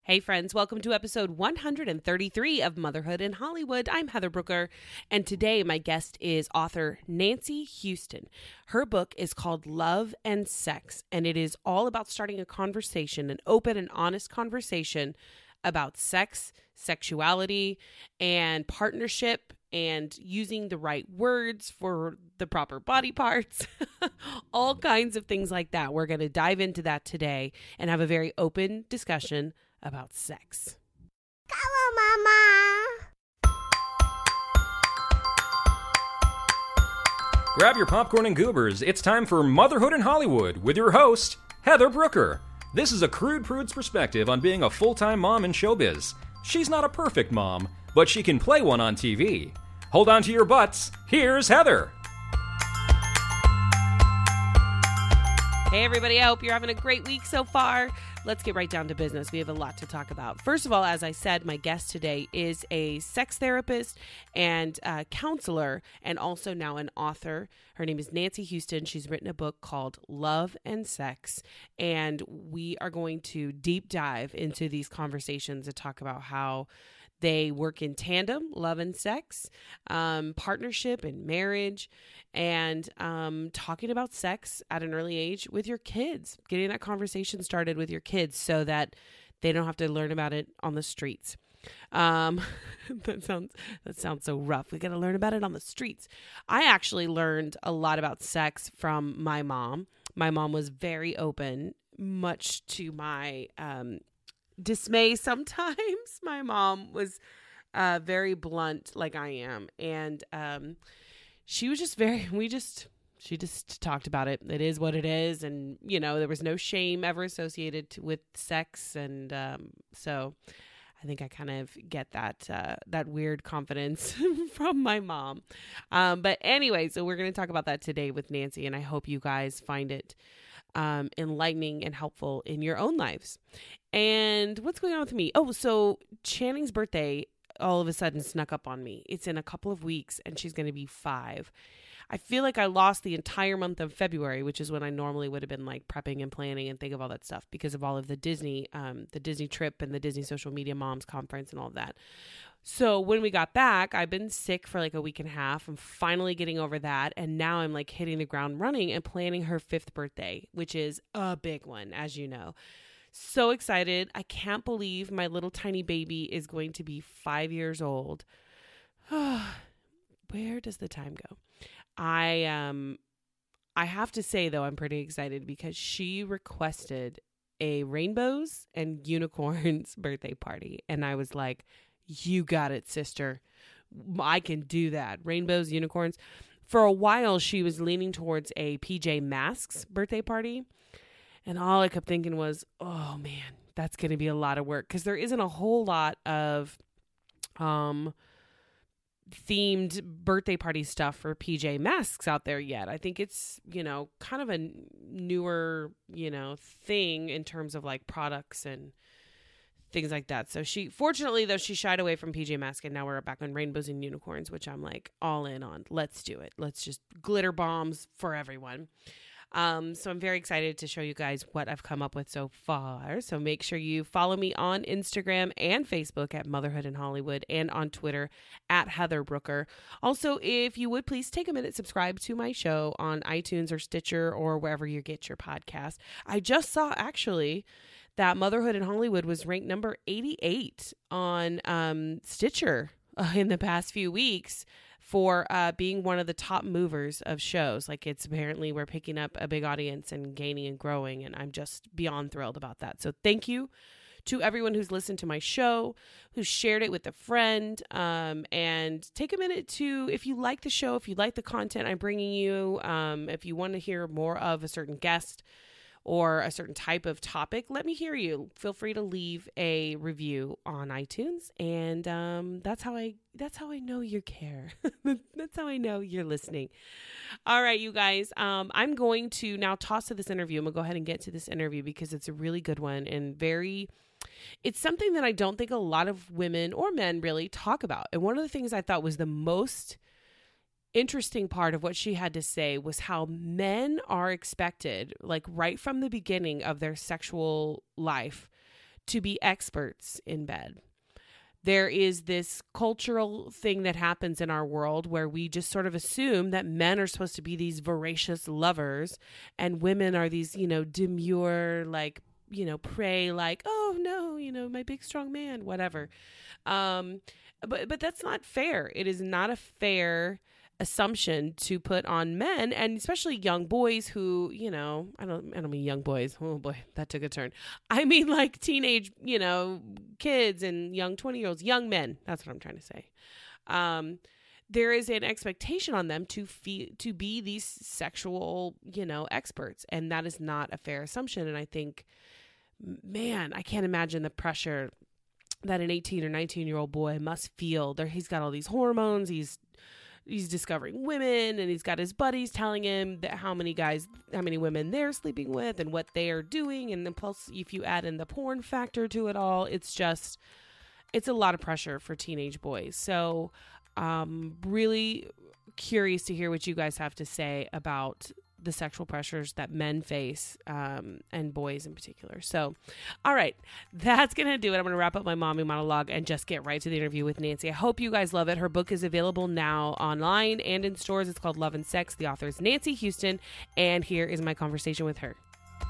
Hey friends, welcome to episode 133 of Motherhood in Hollywood. I'm Heather Brooker, and today my guest is author Nancy Houston. Her book is called Love and Sex, and it is all about starting a conversation, an open and honest conversation about sex, sexuality, and partnership, and using the right words for the proper body parts, all kinds of things like that. We're going to dive into that today and have a very open discussion about sex. Come on, Mama. Grab your popcorn and goobers. It's time for Motherhood in Hollywood with your host, Heather Brooker. This is a crude prude's perspective on being a full-time mom in showbiz. She's not a perfect mom, but she can play one on TV. Hold on to your butts. Here's Heather. Hey everybody, I hope you're having a great week so far. Let's get right down to business. We have a lot to talk about. First of all, as I said, my guest today is a sex therapist and counselor, and also now an author. Her name is Nancy Houston. She's written a book called Love and Sex, and we are going to deep dive into these conversations and talk about how they work in tandem, love and sex, partnership and marriage, and talking about sex at an early age with your kids, getting that conversation started with your kids so that they don't have to learn about it on the streets. That sounds so rough. We got to learn about it on the streets. I actually learned a lot about sex from my mom. My mom was very open, much to my dismay sometimes. My mom was very blunt like I am, and she was just she just talked about it. It is what it is, and there was no shame ever associated with sex, and so I think I kind of get that weird confidence from my mom. But anyway, so we're going to talk about that today with Nancy, and I hope you guys find it enlightening and helpful in your own lives. And what's going on with me? Oh, so Channing's birthday all of a sudden snuck up on me. It's in a couple of weeks and she's going to be 5. I feel like I lost the entire month of February, which is when I normally would have been like prepping and planning and think of all that stuff because of all of the Disney trip and the Disney Social Media Moms Conference and all of that. So when we got back, I've been sick for like a week and a half. I'm finally getting over that. And now I'm like hitting the ground running and planning her 5th birthday, which is a big one, as you know. So excited. I can't believe my little tiny baby is going to be 5 years old. Where does the time go? I have to say, though, I'm pretty excited because she requested a rainbows and unicorns birthday party. And I was like, you got it, sister. I can do that. Rainbows, unicorns. For a while, she was leaning towards a PJ Masks birthday party. And all I kept thinking was, oh, man, that's going to be a lot of work. Because there isn't a whole lot of themed birthday party stuff for PJ Masks out there yet. I think it's, kind of a newer, thing in terms of like products and things like that. So fortunately though, she shied away from PJ Masks, and now we're back on rainbows and unicorns, which I'm like all in on. Let's do it. Let's just glitter bombs for everyone. So I'm very excited to show you guys what I've come up with so far. So make sure you follow me on Instagram and Facebook at Motherhood in Hollywood, and on Twitter at Heather Brooker. Also, if you would please take a minute, subscribe to my show on iTunes or Stitcher or wherever you get your podcast. I just saw actually that Motherhood in Hollywood was ranked number 88 on Stitcher in the past few weeks for being one of the top movers of shows. Like, it's apparently we're picking up a big audience and gaining and growing, and I'm just beyond thrilled about that. So thank you to everyone who's listened to my show, who shared it with a friend, and take a minute to, if you like the show, if you like the content I'm bringing you, if you want to hear more of a certain guest or a certain type of topic, let me hear you. Feel free to leave a review on iTunes, and that's how I know you care. That's how I know you're listening. All right, you guys. I'm going to now toss to this interview. I'm gonna go ahead and get to this interview because it's a really good one and it's something that I don't think a lot of women or men really talk about. And one of the things I thought was the most interesting part of what she had to say was how men are expected, like right from the beginning of their sexual life, to be experts in bed. There is this cultural thing that happens in our world where we just sort of assume that men are supposed to be these voracious lovers and women are these, demure, like, pray like, oh no, my big strong man, whatever. But that's not fair. It is not a fair assumption to put on men, and especially young boys who, I don't mean young boys. Oh boy, that took a turn. I mean like teenage, kids and young 20-year-olds, young men. That's what I'm trying to say. There is an expectation on them to be these sexual, experts, and that is not a fair assumption. And I think, man, I can't imagine the pressure that an 18 or 19-year-old boy must feel. He's got all these hormones. He's discovering women, and he's got his buddies telling him that how many women they're sleeping with and what they are doing. And then plus, if you add in the porn factor to it all, it's a lot of pressure for teenage boys. So, really curious to hear what you guys have to say about the sexual pressures that men face, and boys in particular. So, all right, that's going to do it. I'm going to wrap up my mommy monologue and just get right to the interview with Nancy. I hope you guys love it. Her book is available now online and in stores. It's called Love and Sex. The author is Nancy Houston, and here is my conversation with her.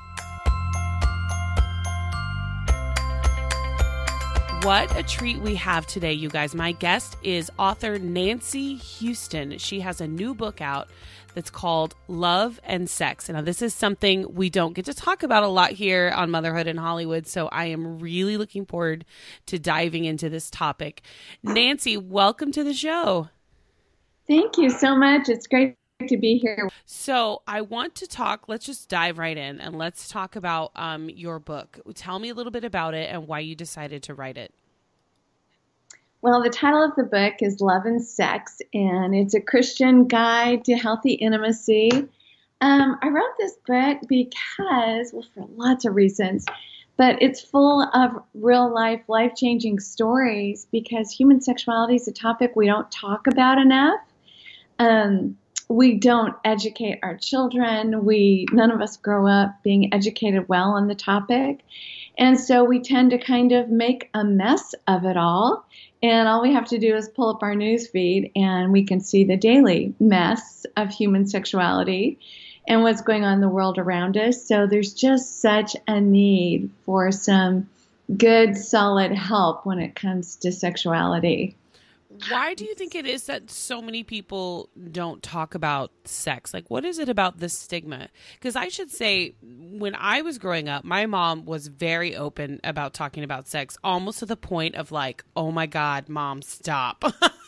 What a treat we have today, you guys. My guest is author Nancy Houston. She has a new book out that's called Love and Sex. Now, this is something we don't get to talk about a lot here on Motherhood in Hollywood, so I am really looking forward to diving into this topic. Nancy, welcome to the show. Thank you so much. It's great to be here. So I want to talk, let's just dive right in and let's talk about your book. Tell me a little bit about it and why you decided to write it. Well, the title of the book is Love and Sex, and it's a Christian guide to healthy intimacy. I wrote this book because, for lots of reasons, but it's full of real life, life-changing stories because human sexuality is a topic we don't talk about enough. We don't educate our children. None of us grow up being educated well on the topic. And so we tend to kind of make a mess of it all. And all we have to do is pull up our news feed and we can see the daily mess of human sexuality and what's going on in the world around us. So there's just such a need for some good, solid help when it comes to sexuality. Why do you think it is that so many people don't talk about sex? Like, what is it about this stigma? Because I should say, when I was growing up, my mom was very open about talking about sex, almost to the point of like, oh my God, Mom, stop.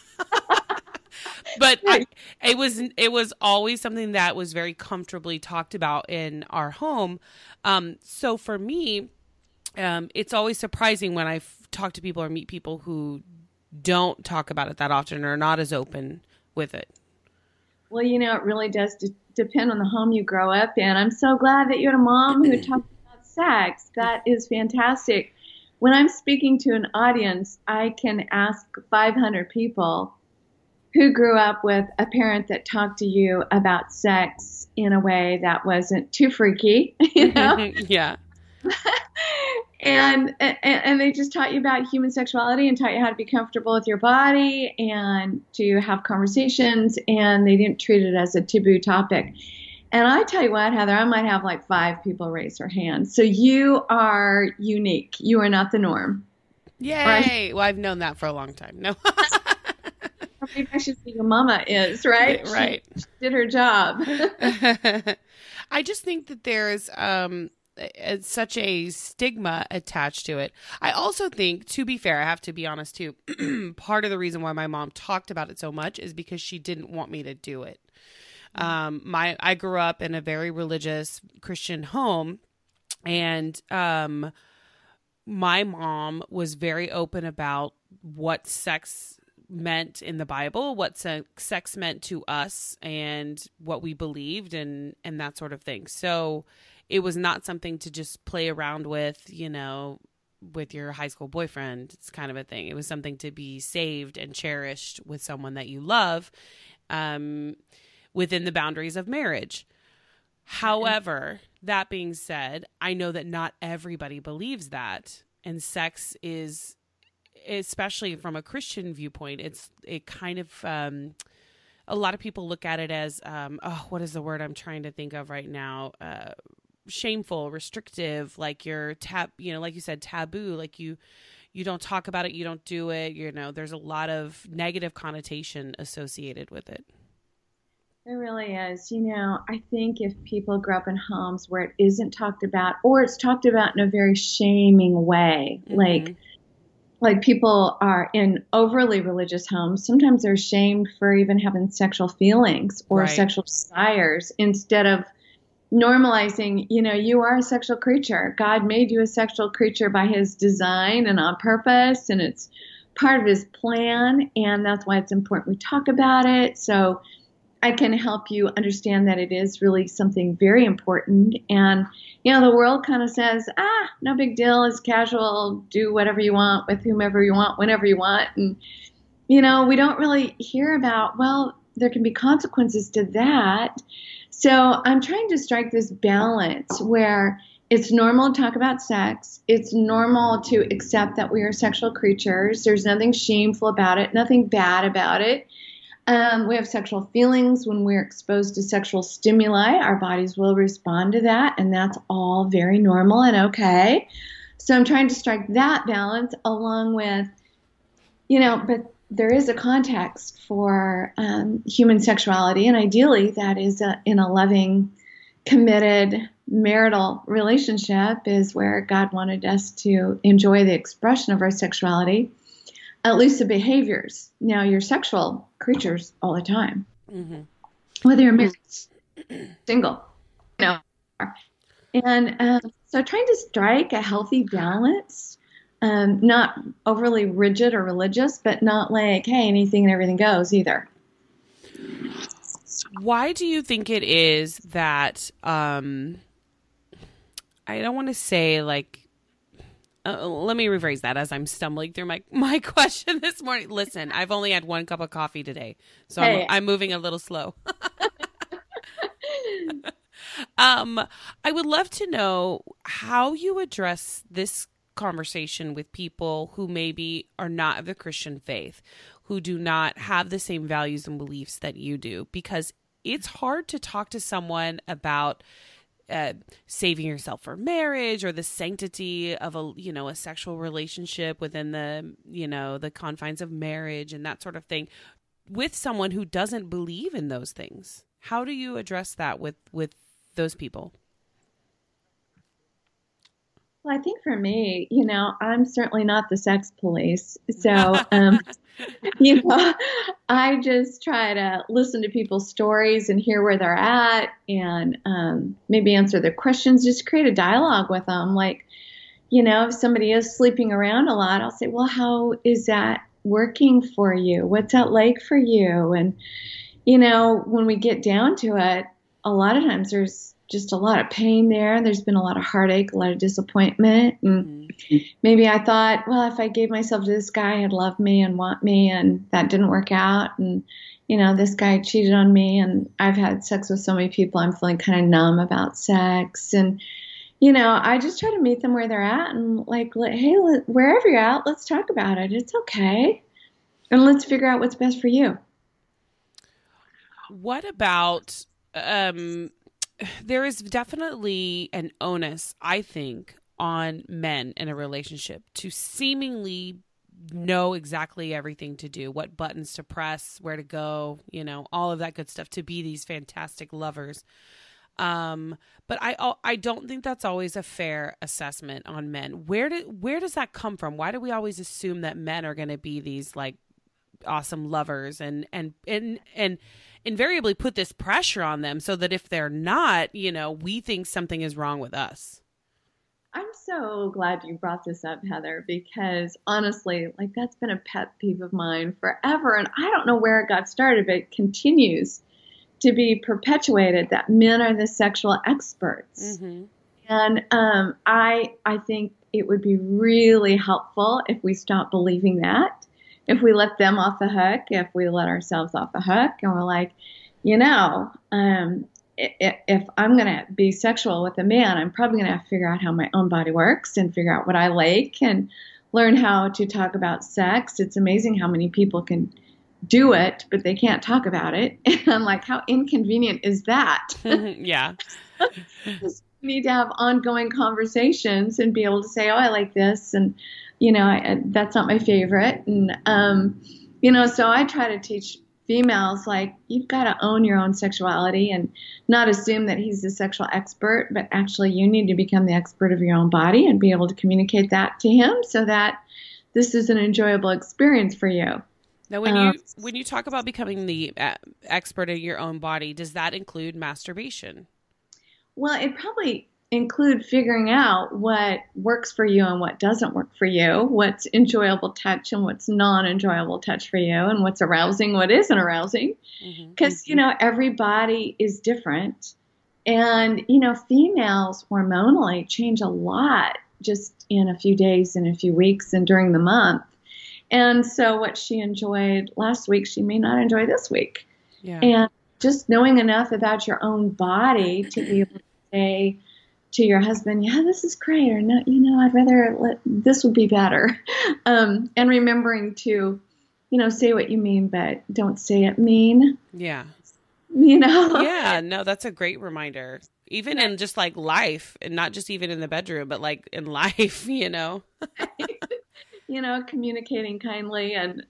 But it was always something that was very comfortably talked about in our home. So for me, it's always surprising when I talk to people or meet people who don't talk about it that often or not as open with it. Well, it really does depend on the home you grow up in. I'm so glad that you had a mom who talked about sex. That is fantastic. When I'm speaking to an audience, I can ask 500 people who grew up with a parent that talked to you about sex in a way that wasn't too freaky, Yeah. And they just taught you about human sexuality and taught you how to be comfortable with your body and to have conversations, and they didn't treat it as a taboo topic. And I tell you what, Heather, I might have like 5 people raise their hands. So you are unique. You are not the norm. Yay! Well, I've known that for a long time. No. Maybe I should say your mama is, right? Right. She did her job. I just think that there's such a stigma attached to it. I also think, to be fair, I have to be honest too, part of the reason why my mom talked about it so much is because she didn't want me to do it. I grew up in a very religious Christian home, and my mom was very open about what sex meant in the Bible, what sex meant to us, and what we believed, and that sort of thing. So it was not something to just play around with, with your high school boyfriend. It's kind of a thing. It was something to be saved and cherished with someone that you love, within the boundaries of marriage. However, that being said, I know that not everybody believes that. and sex is, especially from a Christian viewpoint, it kind of, a lot of people look at it as, what is the word I'm trying to think of right now? Shameful, restrictive, like you're like you said, taboo, like you don't talk about it, you don't do it, there's a lot of negative connotation associated with it. There really is. I think if people grow up in homes where it isn't talked about, or it's talked about in a very shaming way, mm-hmm. like people are in overly religious homes, sometimes they're shamed for even having sexual feelings or right. sexual desires, instead of normalizing, you are a sexual creature. God made you a sexual creature by his design and on purpose, and it's part of his plan, and that's why it's important we talk about it. So I can help you understand that it is really something very important. And, the world kind of says, no big deal, it's casual, do whatever you want with whomever you want, whenever you want. And, we don't really hear about, well, there can be consequences to that. So I'm trying to strike this balance where it's normal to talk about sex. It's normal to accept that we are sexual creatures. There's nothing shameful about it, nothing bad about it. We have sexual feelings when we're exposed to sexual stimuli. Our bodies will respond to that, and that's all very normal and okay. So I'm trying to strike that balance along with, but there is a context for human sexuality, and ideally that is in a loving, committed, marital relationship is where God wanted us to enjoy the expression of our sexuality. At least the behaviors. Now, you're sexual creatures all the time, mm-hmm. whether you're married, single, And so trying to strike a healthy balance, not overly rigid or religious, but not like, hey, anything and everything goes either. Why do you think it is that, I don't want to say like, let me rephrase that as I'm stumbling through my question this morning. Listen, I've only had one cup of coffee today, so I'm moving a little slow. I would love to know how you address this conversation with people who maybe are not of the Christian faith, who do not have the same values and beliefs that you do, because it's hard to talk to someone about saving yourself for marriage or the sanctity of a sexual relationship within the confines of marriage and that sort of thing with someone who doesn't believe in those things. How do you address that with those people? Well, I think for me, I'm certainly not the sex police. So, I just try to listen to people's stories and hear where they're at and maybe answer their questions, just create a dialogue with them. Like, if somebody is sleeping around a lot, I'll say, well, how is that working for you? What's that like for you? And, when we get down to it, a lot of times there's just a lot of pain there. There's been a lot of heartache, a lot of disappointment. And maybe I thought, well, if I gave myself to this guy, he'd love me and want me, and that didn't work out. And, this guy cheated on me, and I've had sex with so many people, I'm feeling kind of numb about sex. And, I just try to meet them where they're at and like, hey, wherever you're at, let's talk about it. It's okay. And let's figure out what's best for you. What about, there is definitely an onus, I think, on men in a relationship to seemingly know exactly everything to do, what buttons to press, where to go, all of that good stuff, to be these fantastic lovers. But I don't think that's always a fair assessment on men. Where does that come from? Why do we always assume that men are going to be these like awesome lovers and invariably put this pressure on them so that if they're not, we think something is wrong with us? I'm so glad you brought this up, Heather, because honestly, like that's been a pet peeve of mine forever. And I don't know where it got started, but it continues to be perpetuated that men are the sexual experts. Mm-hmm. And I think it would be really helpful if we stop believing that. If we let them off the hook, if we let ourselves off the hook, and we're like, if I'm going to be sexual with a man, I'm probably going to have to figure out how my own body works and figure out what I like and learn how to talk about sex. It's amazing how many people can do it, but they can't talk about it. And like, how inconvenient is that? Yeah. You need to have ongoing conversations and be able to say, oh, I like this. And, that's not my favorite. And, so I try to teach females, like, you've got to own your own sexuality and not assume that he's the sexual expert, but actually you need to become the expert of your own body and be able to communicate that to him so that this is an enjoyable experience for you. Now, when you talk about becoming the expert of your own body, does that include masturbation? Well, it probably include figuring out what works for you and what doesn't work for you, what's enjoyable touch and what's non-enjoyable touch for you, and what's arousing, what isn't arousing. Because, every body is different. And, females hormonally change a lot just in a few days and a few weeks and during the month. And so what she enjoyed last week, she may not enjoy this week. Yeah. And just knowing enough about your own body to be able to say to your husband, yeah, this is great, or no, I'd rather this would be better. And remembering to, say what you mean, but don't say it mean. Yeah. Yeah, no, that's a great reminder. Even in just like life, and not just even in the bedroom, but like in life, communicating kindly and,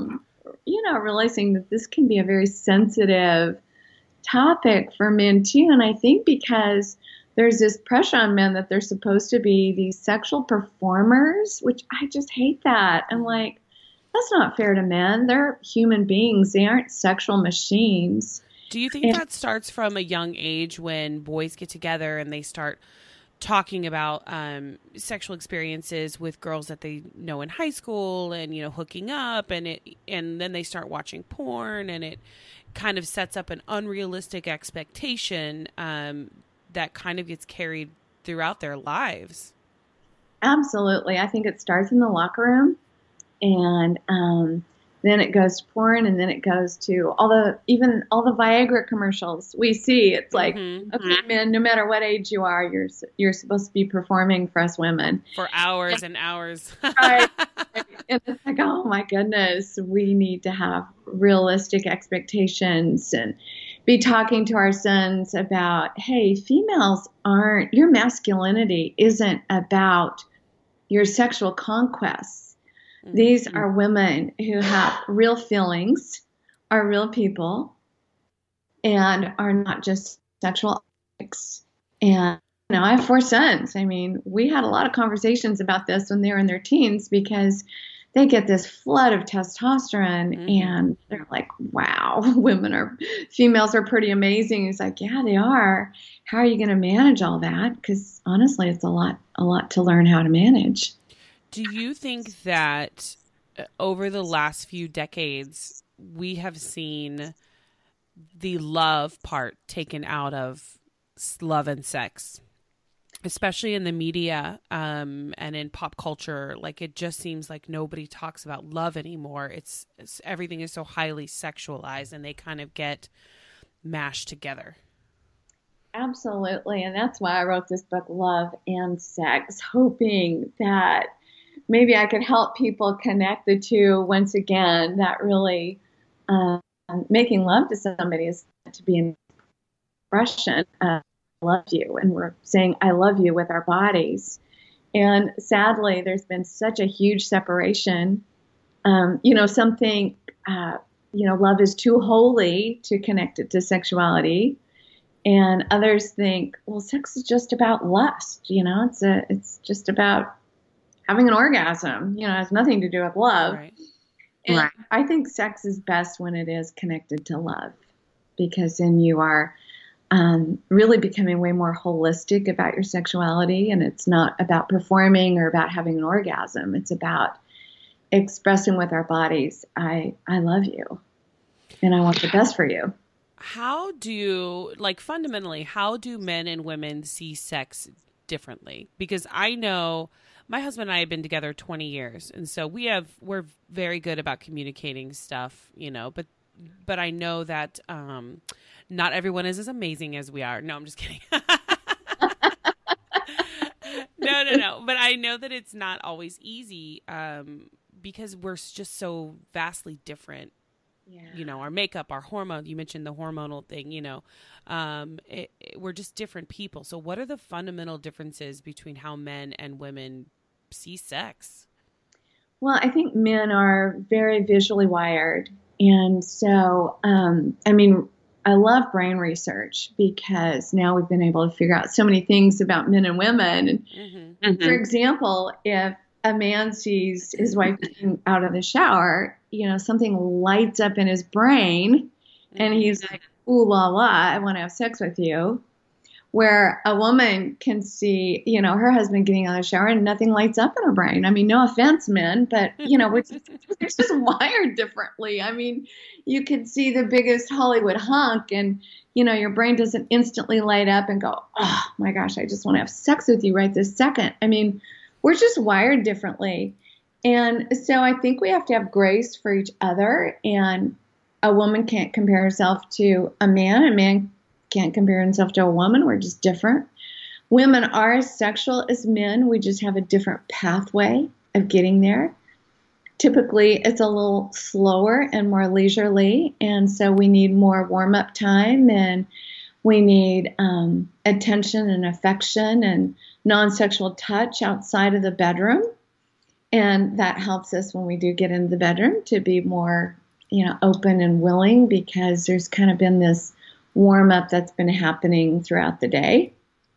realizing that this can be a very sensitive topic for men too. And I think because there's this pressure on men that they're supposed to be these sexual performers, which I just hate that. I'm like, that's not fair to men. They're human beings. They aren't sexual machines. Do you think that starts from a young age when boys get together and they start talking about sexual experiences with girls that they know in high school and, hooking up and then they start watching porn and it kind of sets up an unrealistic expectation that kind of gets carried throughout their lives? Absolutely. I think it starts in the locker room and then it goes to porn and then it goes to all the Viagra commercials we see. It's like, okay, men, no matter what age you are, you're supposed to be performing for us women. For hours and hours. Right. And it's like, oh my goodness, we need to have realistic expectations and be talking to our sons about, hey, your masculinity isn't about your sexual conquests. These are women who have real feelings, are real people, and are not just sexual objects. And I have 4 sons. I mean, we had a lot of conversations about this when they were in their teens because they get this flood of testosterone and they're like, wow, females are pretty amazing. It's like, yeah, they are. How are you going to manage all that? Because honestly, it's a lot to learn how to manage. Do you think that over the last few decades, we have seen the love part taken out of love and sex, especially in the media and in pop culture? Like, it just seems like nobody talks about love anymore. It's everything is so highly sexualized and they kind of get mashed together. Absolutely. And that's why I wrote this book, Love and Sex, hoping that maybe I could help people connect the two once again, that really making love to somebody is to be an expression of I love you. And we're saying I love you with our bodies. And sadly, there's been such a huge separation. Love is too holy to connect it to sexuality. And others think, well, sex is just about lust. It's just about having an orgasm, it has nothing to do with love. Right. And right. I think sex is best when it is connected to love, because then you are really becoming way more holistic about your sexuality. And it's not about performing or about having an orgasm. It's about expressing with our bodies, I love you and I want the best for you. Fundamentally, how do men and women see sex differently? Because I know my husband and I have been together 20 years. And so we're very good about communicating stuff, but but I know that not everyone is as amazing as we are. No, I'm just kidding. No. But I know that it's not always easy because we're just so vastly different. Yeah. You know, our makeup, our hormone, you mentioned the hormonal thing, you know, we're just different people. So what are the fundamental differences between how men and women see sex? Well, I think men are very visually wired. And so, I mean, I love brain research because now we've been able to figure out so many things about men and women. And for example, if a man sees his wife getting out of the shower, you know, something lights up in his brain and he's like, ooh la la, I want to have sex with you. Where a woman can see, you know, her husband getting out of the shower and nothing lights up in her brain. I mean, no offense, men, but, you know, it's just wired differently. I mean, you could see the biggest Hollywood hunk and, you know, your brain doesn't instantly light up and go, oh my gosh, I just want to have sex with you right this second. I mean, we're just wired differently. And so I think we have to have grace for each other, and a woman can't compare herself to a man can't compare himself to a woman. We're just different. Women are as sexual as men. We just have a different pathway of getting there. Typically, it's a little slower and more leisurely, and so we need more warm-up time, and we need attention and affection and non-sexual touch outside of the bedroom. And that helps us when we do get into the bedroom to be more, you know, open and willing, because there's kind of been this warm-up that's been happening throughout the day.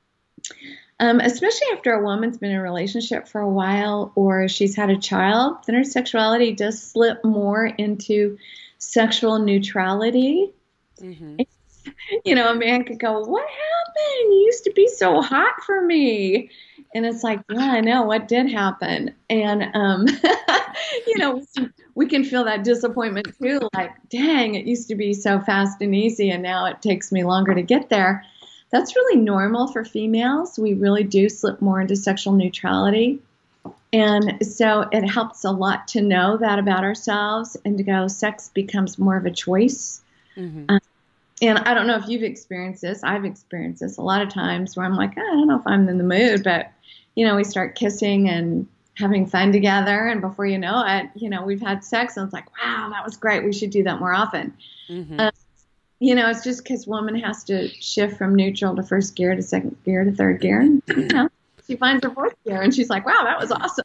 Especially after a woman's been in a relationship for a while or she's had a child, then her sexuality does slip more into sexual neutrality. Mm-hmm. You know, a man could go, what happened? You used to be so hot for me. And it's like, yeah, I know what did happen. And, you know, we can feel that disappointment too. Like, dang, it used to be so fast and easy, and now it takes me longer to get there. That's really normal for females. We really do slip more into sexual neutrality. And so it helps a lot to know that about ourselves and to go, sex becomes more of a choice. Mm-hmm. And I don't know if you've experienced this. I've experienced this a lot of times where I'm like, I don't know if I'm in the mood, but, you know, we start kissing and having fun together. And before you know it, you know, we've had sex and it's like, wow, that was great. We should do that more often. Mm-hmm. You know, it's just because woman has to shift from neutral to first gear to second gear to third gear. And, you know, she finds her fourth gear and she's like, wow, that was awesome.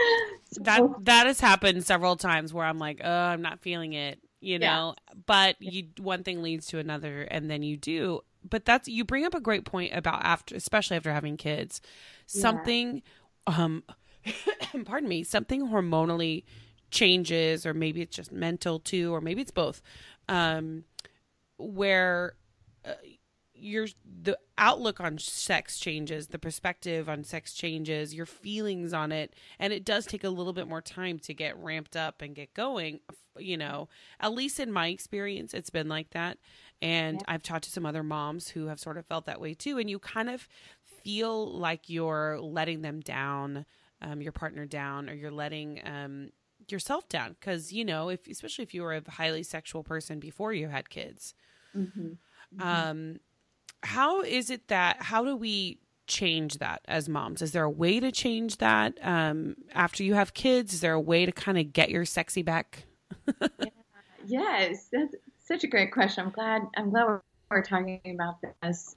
That has happened several times where I'm like, oh, I'm not feeling it. You know, but one thing leads to another, and then you do. But you bring up a great point about especially after having kids, something, pardon me, something hormonally changes, or maybe it's just mental too, or maybe it's both, where the outlook on sex changes, the perspective on sex changes, your feelings on it, and it does take a little bit more time to get ramped up and get going. You know, at least in my experience, it's been like that. And I've talked to some other moms who have sort of felt that way too. And you kind of feel like you're letting them down, your partner down, or you're letting yourself down. Because, you know, especially if you were a highly sexual person before you had kids. Mm-hmm. Mm-hmm. How do we change that as moms? Is there a way to change that after you have kids? Is there a way to kind of get your sexy back? Yes, that's such a great question. I'm glad we're talking about this.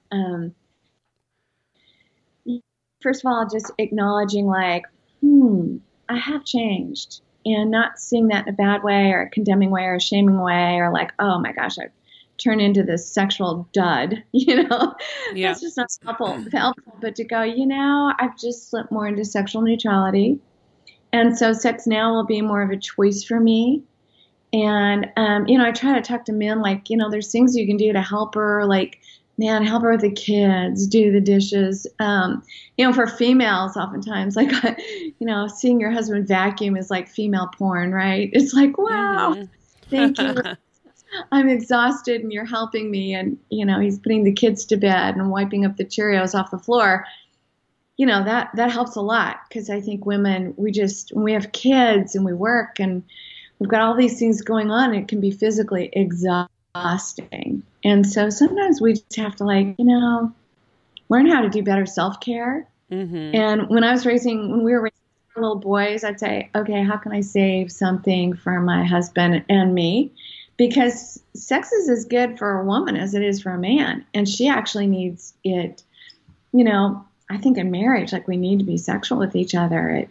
First of all, just acknowledging like, I have changed, and not seeing that in a bad way or a condemning way or a shaming way, or like, oh my gosh, I've turned into this sexual dud, you know. That's just not helpful. But to go, you know, I've just slipped more into sexual neutrality, and so sex now will be more of a choice for me. And, you know, I try to talk to men like, you know, there's things you can do to help her, like, man, help her with the kids, do the dishes. You know, for females, oftentimes, like, you know, seeing your husband vacuum is like female porn, right? It's like, wow, thank you. I'm exhausted and you're helping me. And, you know, he's putting the kids to bed and wiping up the Cheerios off the floor. You know, that helps a lot, because I think women, when we have kids and we work and we've got all these things going on. It can be physically exhausting. And so sometimes we just have to learn how to do better self-care. Mm-hmm. And when we were raising little boys, I'd say, okay, how can I save something for my husband and me? Because sex is as good for a woman as it is for a man. And she actually needs it, I think in marriage, like we need to be sexual with each other.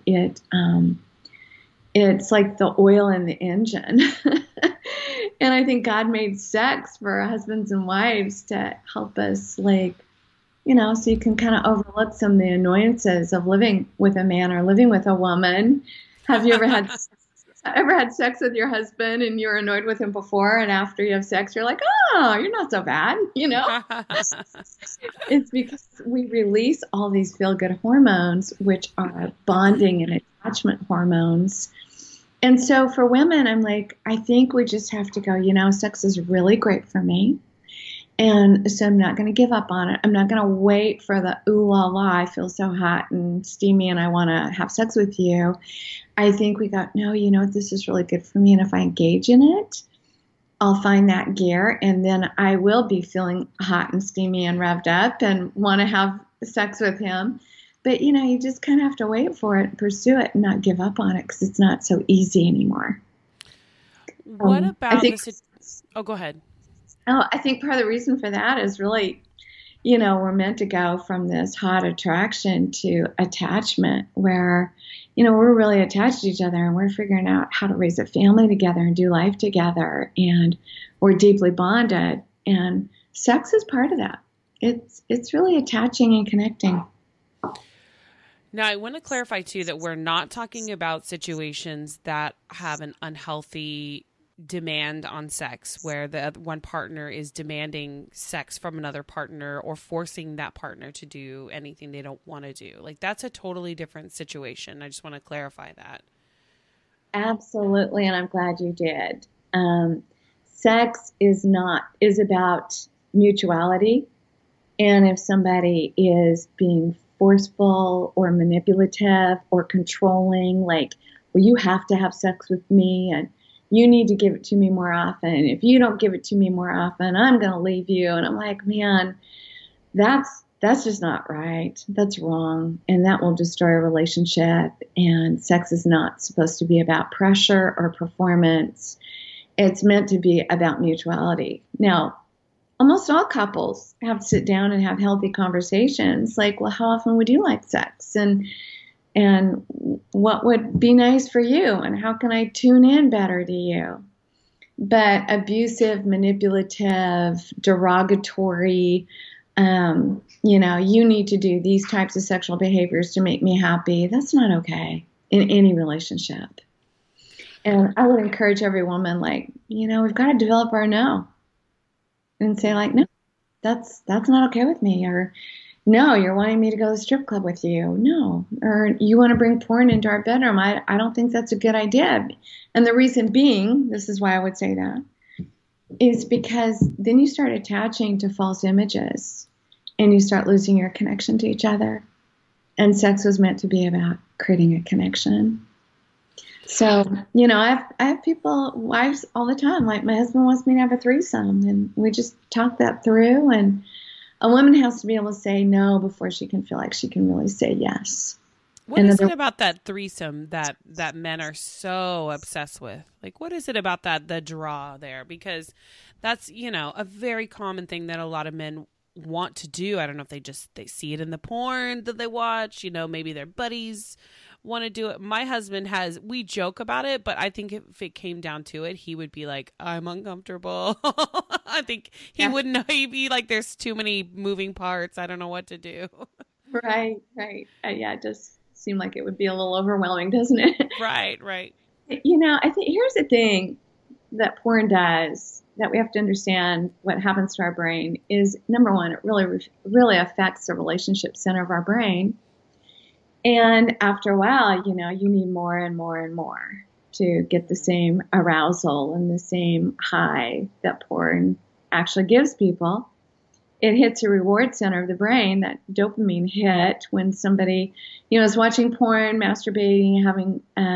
It's like the oil in the engine. And I think God made sex for husbands and wives to help us, so you can kind of overlook some of the annoyances of living with a man or living with a woman. Have you ever had sex with your husband and you were annoyed with him before, and after you have sex, you're like, oh, you're not so bad, It's because we release all these feel-good hormones, which are bonding and attachment hormones. And so for women, I'm like, I think we just have to go, sex is really great for me. And so I'm not going to give up on it. I'm not going to wait for the, ooh la la, I feel so hot and steamy and I want to have sex with you. I think we got, no, this is really good for me. And if I engage in it, I'll find that gear, and then I will be feeling hot and steamy and revved up and want to have sex with him. But, you just kind of have to wait for it, pursue it, and not give up on it because it's not so easy anymore. What about this? Oh, go ahead. Oh, I think part of the reason for that is really, we're meant to go from this hot attraction to attachment where, we're really attached to each other and we're figuring out how to raise a family together and do life together, and we're deeply bonded, and sex is part of that. It's really attaching and connecting. Now, I want to clarify, too, that we're not talking about situations that have an unhealthy demand on sex, where the one partner is demanding sex from another partner or forcing that partner to do anything they don't want to do. Like, that's a totally different situation. I just want to clarify that. Absolutely, and I'm glad you did. Sex is about mutuality, and if somebody is being forceful or manipulative or controlling, like, well, you have to have sex with me and you need to give it to me more often. If you don't give it to me more often, I'm going to leave you. And I'm like, man, that's just not right. That's wrong. And that will destroy a relationship. And sex is not supposed to be about pressure or performance. It's meant to be about mutuality. Now, almost all couples have to sit down and have healthy conversations like, well, how often would you like sex? And what would be nice for you? And how can I tune in better to you? But abusive, manipulative, derogatory, you need to do these types of sexual behaviors to make me happy. That's not okay in any relationship. And I would encourage every woman, we've got to develop our no. And say no, that's not okay with me. Or no, you're wanting me to go to the strip club with you. No. Or you want to bring porn into our bedroom. I don't think that's a good idea. And the reason being, this is why I would say that, is because then you start attaching to false images and you start losing your connection to each other. And sex was meant to be about creating a connection. So, I have wives all the time, like my husband wants me to have a threesome, and we just talk that through. And a woman has to be able to say no before she can feel like she can really say yes. What is it about that threesome that men are so obsessed with? Like, what is it about the draw there? Because that's, a very common thing that a lot of men want to do. I don't know if they see it in the porn that they watch, maybe their buddies want to do it. My husband we joke about it, but I think if it came down to it, he would be like, I'm uncomfortable. I think he wouldn't know. He'd be like, there's too many moving parts. I don't know what to do. Right. It does seem like it would be a little overwhelming, doesn't it? Right. I think here's the thing that porn does that we have to understand what happens to our brain is, number one, it really affects the relationship center of our brain. And after a while, you need more and more and more to get the same arousal and the same high that porn actually gives people. It hits a reward center of the brain, that dopamine hit when somebody, is watching porn, masturbating, having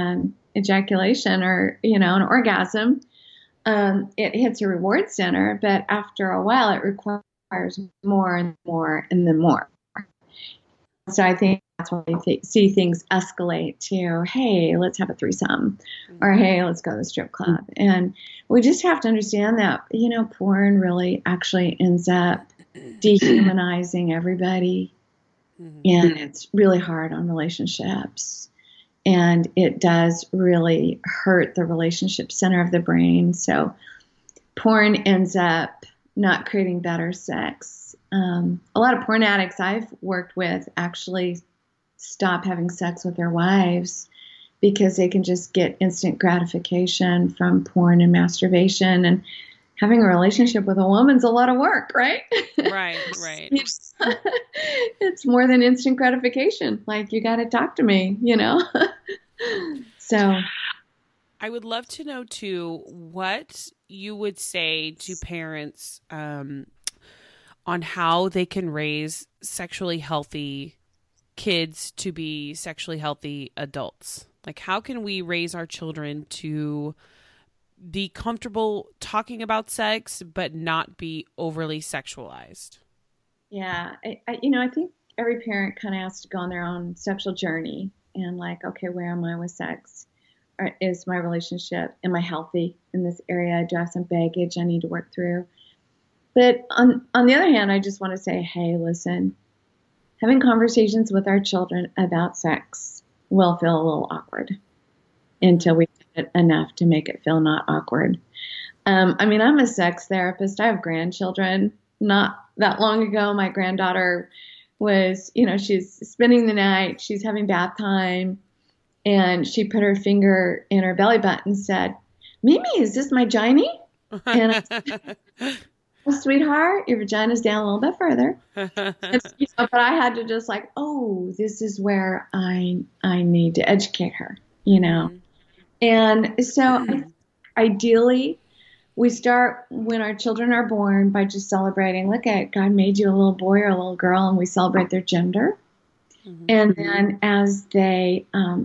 ejaculation or, an orgasm, it hits a reward center, but after a while it requires more and more and then more. So I think that's why we see things escalate to, hey, let's have a threesome, or hey, let's go to the strip club. And we just have to understand that, porn really actually ends up dehumanizing everybody. And it's really hard on relationships. And it does really hurt the relationship center of the brain. So porn ends up not creating better sex. A lot of porn addicts I've worked with actually stop having sex with their wives because they can just get instant gratification from porn and masturbation. And having a relationship with a woman's a lot of work, right? Right. It's more than instant gratification. Like, you got to talk to me, So I would love to know too what you would say to parents on how they can raise sexually healthy kids to be sexually healthy adults. Like, how can we raise our children to be comfortable talking about sex, but not be overly sexualized? Yeah. I think every parent kind of has to go on their own sexual journey and like, okay, where am I with sex? Or is my relationship, am I healthy in this area? Do I have some baggage I need to work through? But on the other hand, I just want to say, hey, listen, having conversations with our children about sex will feel a little awkward until we get it enough to make it feel not awkward. I'm a sex therapist. I have grandchildren. Not that long ago, my granddaughter was, she's spending the night, she's having bath time, and she put her finger in her belly button and said, Mimi, is this my giny? And I said, oh, sweetheart, your vagina's down a little bit further. But I had to just like, oh, this is where I need to educate her, And so ideally, we start when our children are born by just celebrating, look at God made you a little boy or a little girl, and we celebrate their gender. And then as they,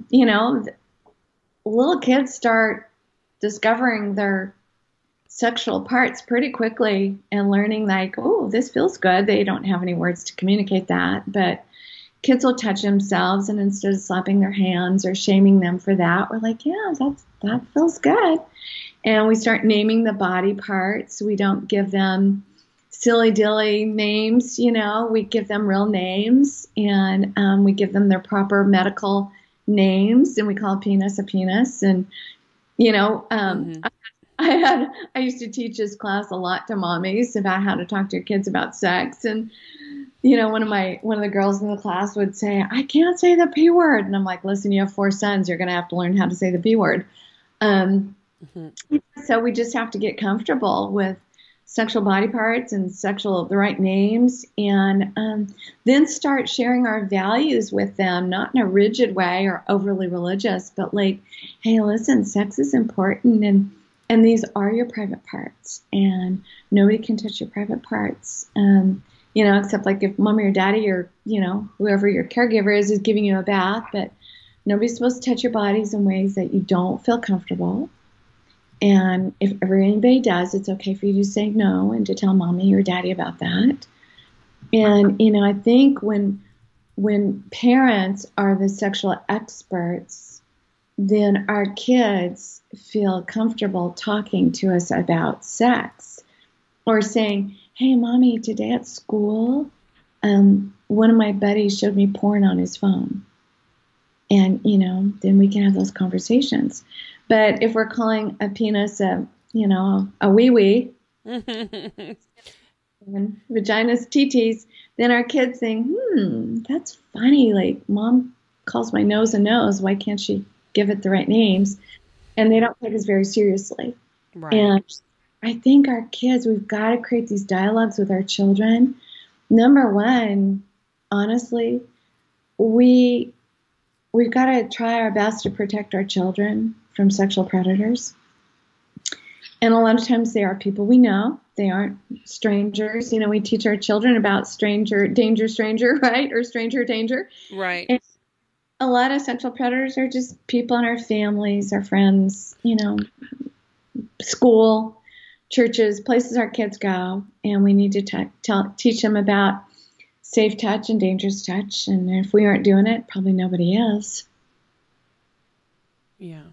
little kids start discovering their sexual parts pretty quickly and learning like, oh, this feels good. They don't have any words to communicate that, but kids will touch themselves, and instead of slapping their hands or shaming them for that, we're like, yeah, that feels good. And we start naming the body parts. We don't give them silly-dilly names, we give them real names, and we give them their proper medical names, and we call a penis. And, I used to teach this class a lot to mommies about how to talk to your kids about sex. And, one of the girls in the class would say, I can't say the P word. And I'm like, listen, you have 4 sons. You're going to have to learn how to say the P word. So we just have to get comfortable with sexual body parts and the right names, and then start sharing our values with them, not in a rigid way or overly religious, but like, hey, listen, sex is important, and these are your private parts, and nobody can touch your private parts, except like if mommy or daddy or, whoever your caregiver is giving you a bath, but nobody's supposed to touch your bodies in ways that you don't feel comfortable. And if ever anybody does, it's okay for you to say no and to tell mommy or daddy about that. And, I think when parents are the sexual experts, then our kids feel comfortable talking to us about sex or saying, hey, mommy, today at school, one of my buddies showed me porn on his phone. And, then we can have those conversations. But if we're calling a penis a wee-wee, and vaginas titties, then our kids think, that's funny. Like, mom calls my nose a nose. Why can't she give it the right names? And they don't take us very seriously. Right. And I think our kids, we've got to create these dialogues with our children. Number one, honestly, we've got to try our best to protect our children from sexual predators. And a lot of times they are people we know. They aren't strangers. We teach our children about danger, right? Or stranger danger. Right. a lot of sexual predators are just people in our families, our friends, school, churches, places our kids go, and we need to teach them about safe touch and dangerous touch. And if we aren't doing it, probably nobody is. Yeah.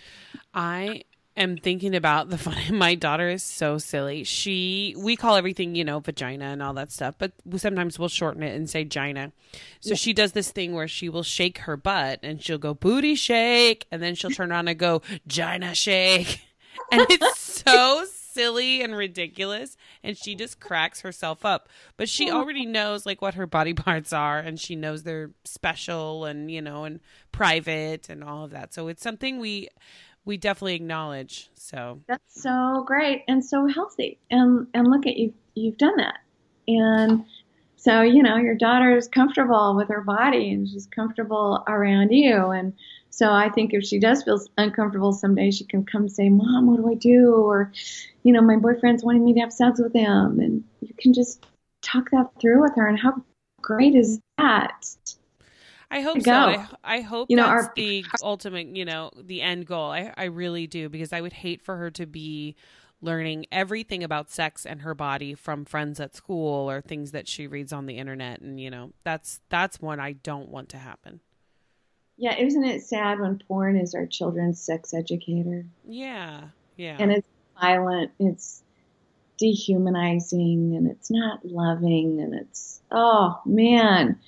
I am thinking about the fun. My daughter is so silly. We call everything, vagina and all that stuff, but sometimes we'll shorten it and say gina. So she does this thing where she will shake her butt and she'll go booty shake. And then she'll turn around and go gina shake. And it's so silly and ridiculous. And she just cracks herself up, but she already knows like what her body parts are. And she knows they're special and, and private and all of that. So it's something we definitely acknowledge. So that's so great and so healthy. And look at you, you've done that. And so, your daughter is comfortable with her body and she's comfortable around you. And so I think if she does feel uncomfortable someday, she can come say, Mom, what do I do? Or, my boyfriend's wanting me to have sex with him. And you can just talk that through with her. And how great is that? I hope so. I hope that's the ultimate, the end goal. I really do, because I would hate for her to be learning everything about sex and her body from friends at school or things that she reads on the internet. And, that's one I don't want to happen. Yeah. Isn't it sad when porn is our children's sex educator? Yeah. Yeah. And it's violent. It's dehumanizing and it's not loving and it's, oh man,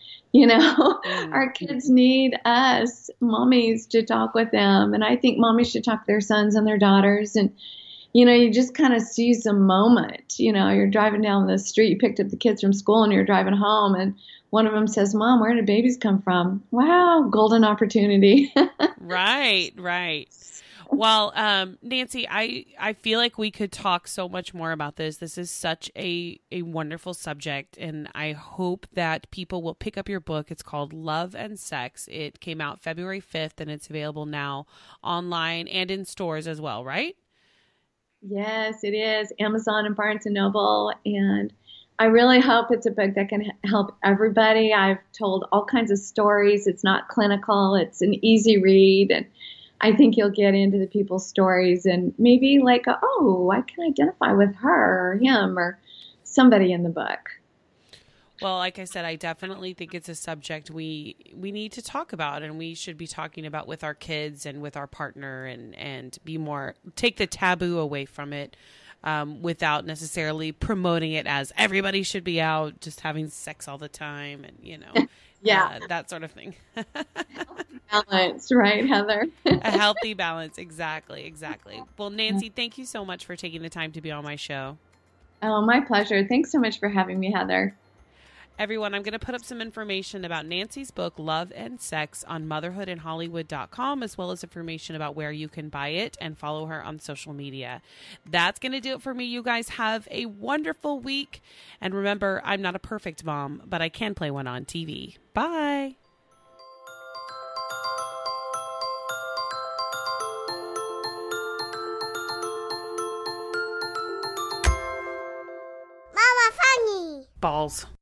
our kids need us mommies to talk with them. And I think mommies should talk to their sons and their daughters. And, you just kind of seize a moment, you're driving down the street, you picked up the kids from school and you're driving home and one of them says, Mom, where did babies come from? Wow. Golden opportunity. Right. Well, Nancy, I feel like we could talk so much more about this. This is such a wonderful subject, and I hope that people will pick up your book. It's called Love and Sex. It came out February 5th, and it's available now online and in stores as well, right? Yes, it is. Amazon and Barnes & Noble, and I really hope it's a book that can help everybody. I've told all kinds of stories. It's not clinical. It's an easy read, and I think you'll get into the people's stories and maybe like, oh, I can identify with her or him or somebody in the book. Well, like I said, I definitely think it's a subject we need to talk about, and we should be talking about with our kids and with our partner and take the taboo away from it without necessarily promoting it as everybody should be out just having sex all the time and, that sort of thing. Balance, right, Heather? A healthy balance. Exactly. Well, Nancy, thank you so much for taking the time to be on my show. Oh, my pleasure. Thanks so much for having me, Heather. Everyone, I'm going to put up some information about Nancy's book, Love and Sex, on motherhoodinhollywood.com, as well as information about where you can buy it and follow her on social media. That's going to do it for me. You guys have a wonderful week. And remember, I'm not a perfect mom, but I can play one on TV. Bye. Mama funny. Balls.